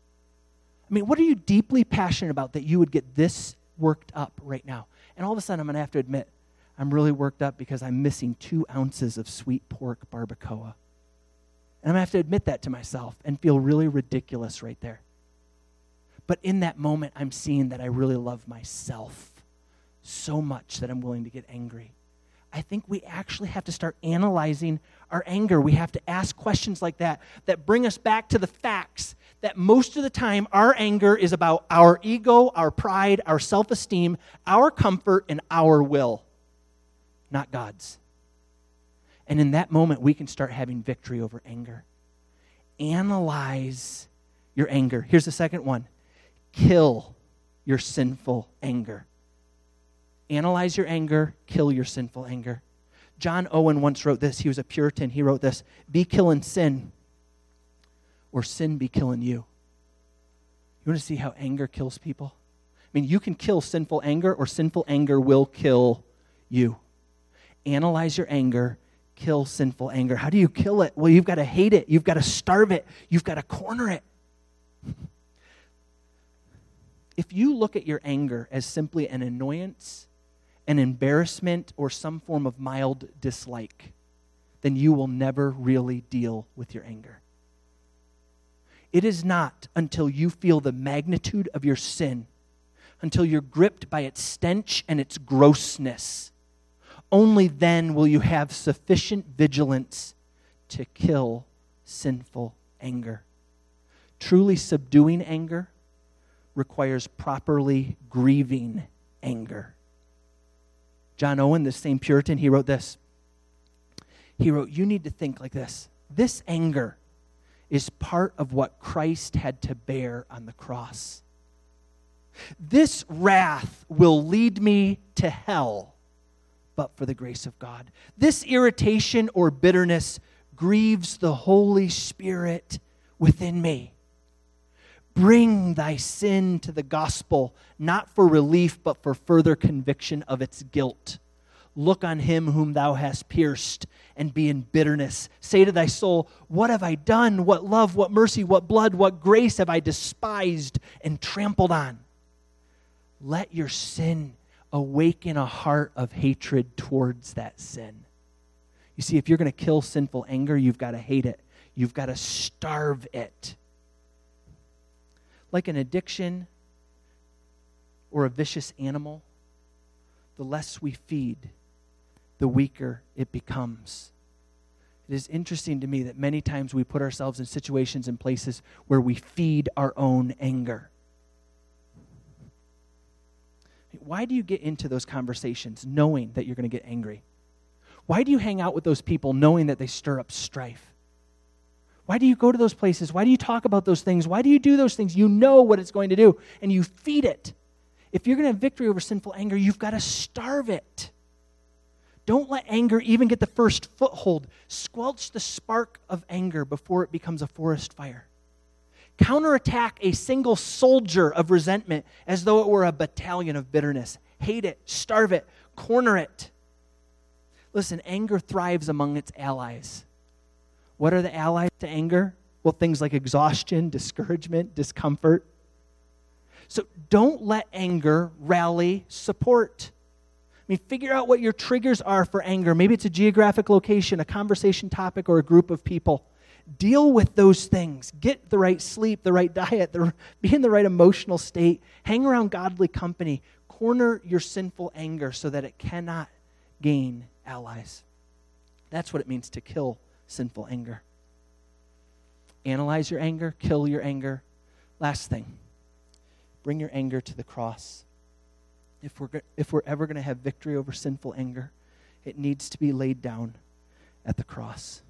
I mean, what are you deeply passionate about that you would get this worked up right now? And all of a sudden, I'm going to have to admit, I'm really worked up because I'm missing 2 ounces of sweet pork barbacoa. And I'm going to have to admit that to myself and feel really ridiculous right there. But in that moment, I'm seeing that I really love myself so much that I'm willing to get angry. I think we actually have to start analyzing our anger. We have to ask questions like that bring us back to the facts that most of the time our anger is about our ego, our pride, our self-esteem, our comfort, and our will, not God's. And in that moment, we can start having victory over anger. Analyze your anger. Here's the second one. Kill your sinful anger. Analyze your anger, kill your sinful anger. John Owen once wrote this. He was a Puritan. He wrote this, be killing sin, or sin be killing you. You want to see how anger kills people? I mean, you can kill sinful anger, or sinful anger will kill you. Analyze your anger, kill sinful anger. How do you kill it? Well, you've got to hate it. You've got to starve it. You've got to corner it. If you look at your anger as simply an annoyance, an embarrassment, or some form of mild dislike, then you will never really deal with your anger. It is not until you feel the magnitude of your sin, until you're gripped by its stench and its grossness, only then will you have sufficient vigilance to kill sinful anger. Truly subduing anger requires properly grieving anger. John Owen, this same Puritan, he wrote this. He wrote, you need to think like this. This anger is part of what Christ had to bear on the cross. This wrath will lead me to hell, but for the grace of God. This irritation or bitterness grieves the Holy Spirit within me. Bring thy sin to the gospel, not for relief, but for further conviction of its guilt. Look on him whom thou hast pierced, and be in bitterness. Say to thy soul, what have I done? What love, what mercy, what blood, what grace have I despised and trampled on? Let your sin awaken a heart of hatred towards that sin. You see, if you're going to kill sinful anger, you've got to hate it. You've got to starve it. Like an addiction or a vicious animal, the less we feed, the weaker it becomes. It is interesting to me that many times we put ourselves in situations and places where we feed our own anger. Why do you get into those conversations knowing that you're going to get angry? Why do you hang out with those people knowing that they stir up strife? Why do you go to those places? Why do you talk about those things? Why do you do those things? You know what it's going to do, and you feed it. If you're going to have victory over sinful anger, you've got to starve it. Don't let anger even get the first foothold. Squelch the spark of anger before it becomes a forest fire. Counterattack a single soldier of resentment as though it were a battalion of bitterness. Hate it, starve it, corner it. Listen, anger thrives among its allies. What are the allies to anger? Well, things like exhaustion, discouragement, discomfort. So don't let anger rally support. I mean, figure out what your triggers are for anger. Maybe it's a geographic location, a conversation topic, or a group of people. Deal with those things. Get the right sleep, the right diet, be in the right emotional state. Hang around godly company. Corner your sinful anger so that it cannot gain allies. That's what it means to kill sinful anger. Analyze your anger, kill your anger. Last thing, bring your anger to the cross. If we're ever going to have victory over sinful anger, it needs to be laid down at the cross.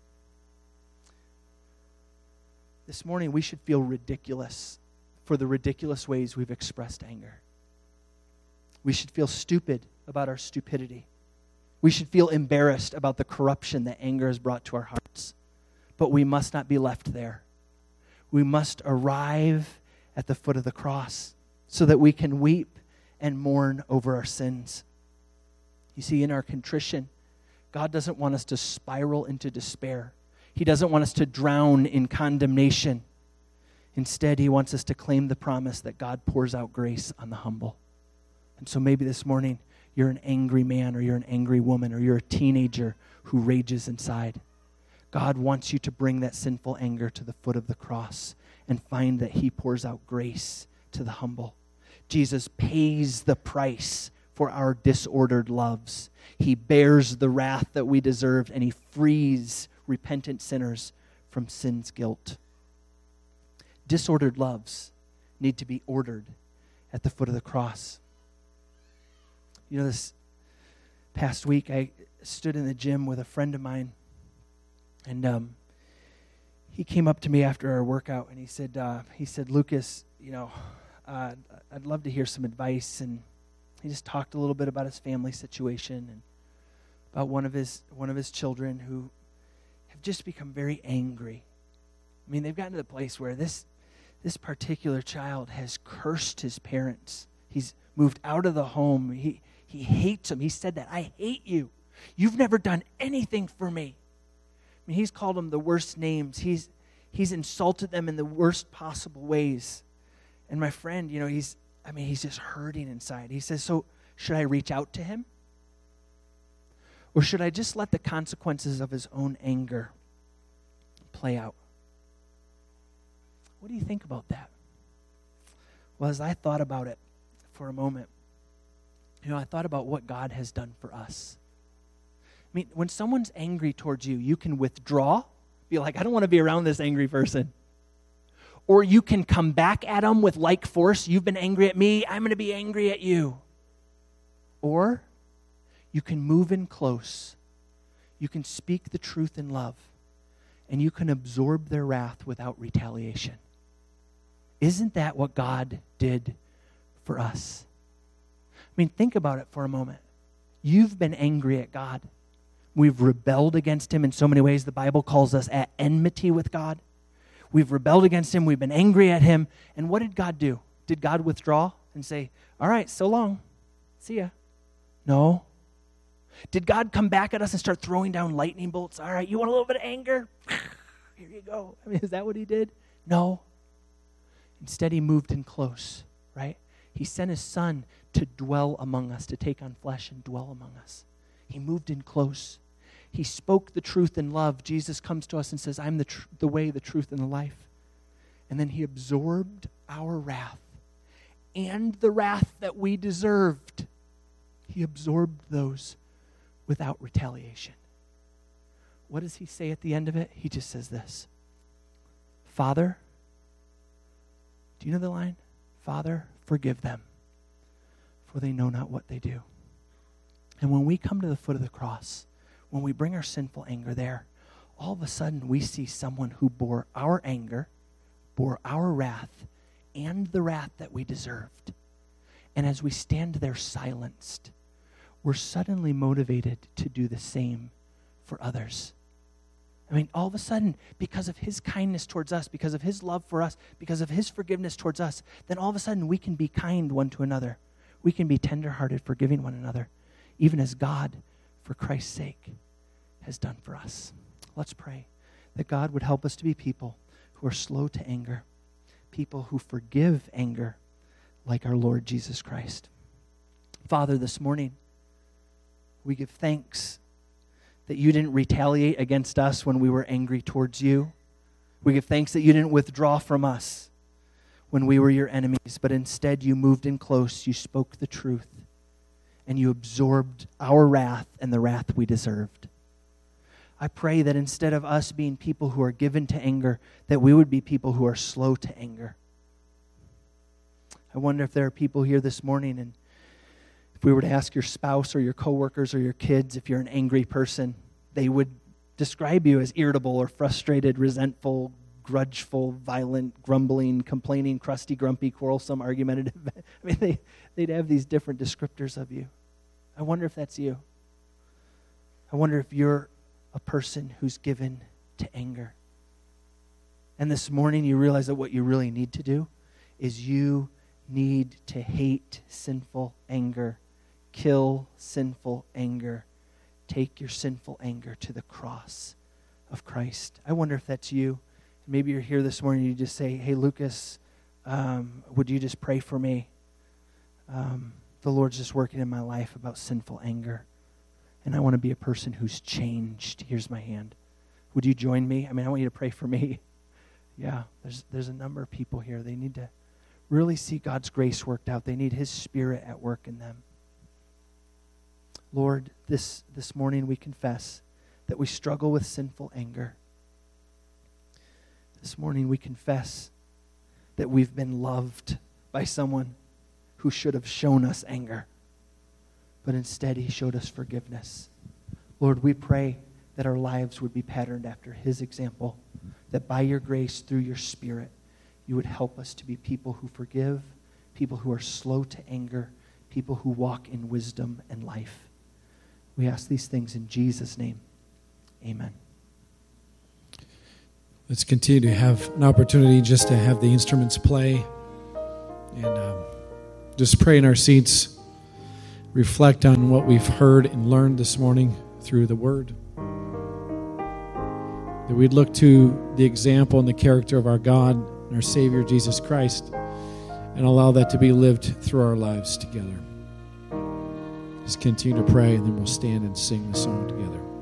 This morning, we should feel ridiculous for the ridiculous ways we've expressed anger. We should feel stupid about our stupidity. We should feel embarrassed about the corruption that anger has brought to our hearts. But we must not be left there. We must arrive at the foot of the cross so that we can weep and mourn over our sins. You see, in our contrition, God doesn't want us to spiral into despair. He doesn't want us to drown in condemnation. Instead, he wants us to claim the promise that God pours out grace on the humble. And so maybe this morning, you're an angry man, or you're an angry woman, or you're a teenager who rages inside. God wants you to bring that sinful anger to the foot of the cross and find that he pours out grace to the humble. Jesus pays the price for our disordered loves. He bears the wrath that we deserved, and he frees repentant sinners from sin's guilt. Disordered loves need to be ordered at the foot of the cross. You know, this past week I stood in the gym with a friend of mine, and he came up to me after our workout, and he said, Lucas, you know, I'd love to hear some advice. And he just talked a little bit about his family situation and about one of his children who have just become very angry. I mean, they've gotten to the place where this This particular child has cursed his parents. He's moved out of the home. He hates them. He said that, I hate you. You've never done anything for me. I mean, he's called them the worst names. He's insulted them in the worst possible ways. And my friend, he's just hurting inside. He says, so should I reach out to him? Or should I just let the consequences of his own anger play out? What do you think about that? Well, as I thought about it for a moment, I thought about what God has done for us. I mean, when someone's angry towards you, you can withdraw, be like, I don't want to be around this angry person. Or you can come back at them with like force. You've been angry at me, I'm going to be angry at you. Or you can move in close. You can speak the truth in love. And you can absorb their wrath without retaliation. Isn't that what God did for us? I mean, think about it for a moment. You've been angry at God. We've rebelled against him in so many ways. The Bible calls us at enmity with God. We've rebelled against him. We've been angry at him. And what did God do? Did God withdraw and say, all right, so long. See ya? No. Did God come back at us and start throwing down lightning bolts? All right, you want a little bit of anger? Here you go. I mean, is that what he did? No. Instead, he moved in close, right? He sent his son to dwell among us, to take on flesh and dwell among us. He moved in close. He spoke the truth in love. Jesus comes to us and says, I'm the way, the truth, and the life. And then he absorbed our wrath and the wrath that we deserved. He absorbed those without retaliation. What does he say at the end of it? He just says this. Father, do you know the line? Father, forgive them, for they know not what they do. And when we come to the foot of the cross, when we bring our sinful anger there, all of a sudden we see someone who bore our anger, bore our wrath, and the wrath that we deserved. And as we stand there silenced, we're suddenly motivated to do the same for others. I mean, all of a sudden, because of his kindness towards us, because of his love for us, because of his forgiveness towards us, then all of a sudden we can be kind one to another. We can be tenderhearted, forgiving one another, even as God, for Christ's sake, has done for us. Let's pray that God would help us to be people who are slow to anger, people who forgive anger like our Lord Jesus Christ. Father, this morning, we give thanks that you didn't retaliate against us when we were angry towards you. We give thanks that you didn't withdraw from us when we were your enemies, but instead you moved in close, you spoke the truth, and you absorbed our wrath and the wrath we deserved. I pray that instead of us being people who are given to anger, that we would be people who are slow to anger. I wonder if there are people here this morning, and if we were to ask your spouse or your coworkers or your kids if you're an angry person, they would describe you as irritable or frustrated, resentful, grudgeful, violent, grumbling, complaining, crusty, grumpy, quarrelsome, argumentative. I mean, they'd have these different descriptors of you. I wonder if that's you. I wonder if you're a person who's given to anger. And this morning you realize that what you really need to do is you need to hate sinful anger. Kill sinful anger. Take your sinful anger to the cross of Christ. I wonder if that's you. Maybe you're here this morning and you just say, hey, Lucas, would you just pray for me? The Lord's just working in my life about sinful anger. And I want to be a person who's changed. Here's my hand. Would you join me? I mean, I want you to pray for me. Yeah, there's a number of people here. They need to really see God's grace worked out. They need his Spirit at work in them. Lord, this morning we confess that we struggle with sinful anger. This morning we confess that we've been loved by someone who should have shown us anger, but instead he showed us forgiveness. Lord, we pray that our lives would be patterned after his example, that by your grace, through your Spirit, you would help us to be people who forgive, people who are slow to anger, people who walk in wisdom and life. We ask these things in Jesus' name. Amen. Let's continue to have an opportunity just to have the instruments play and just pray in our seats, reflect on what we've heard and learned this morning through the Word. That we'd look to the example and the character of our God and our Savior, Jesus Christ, and allow that to be lived through our lives together. Just continue to pray, and then we'll stand and sing the song together.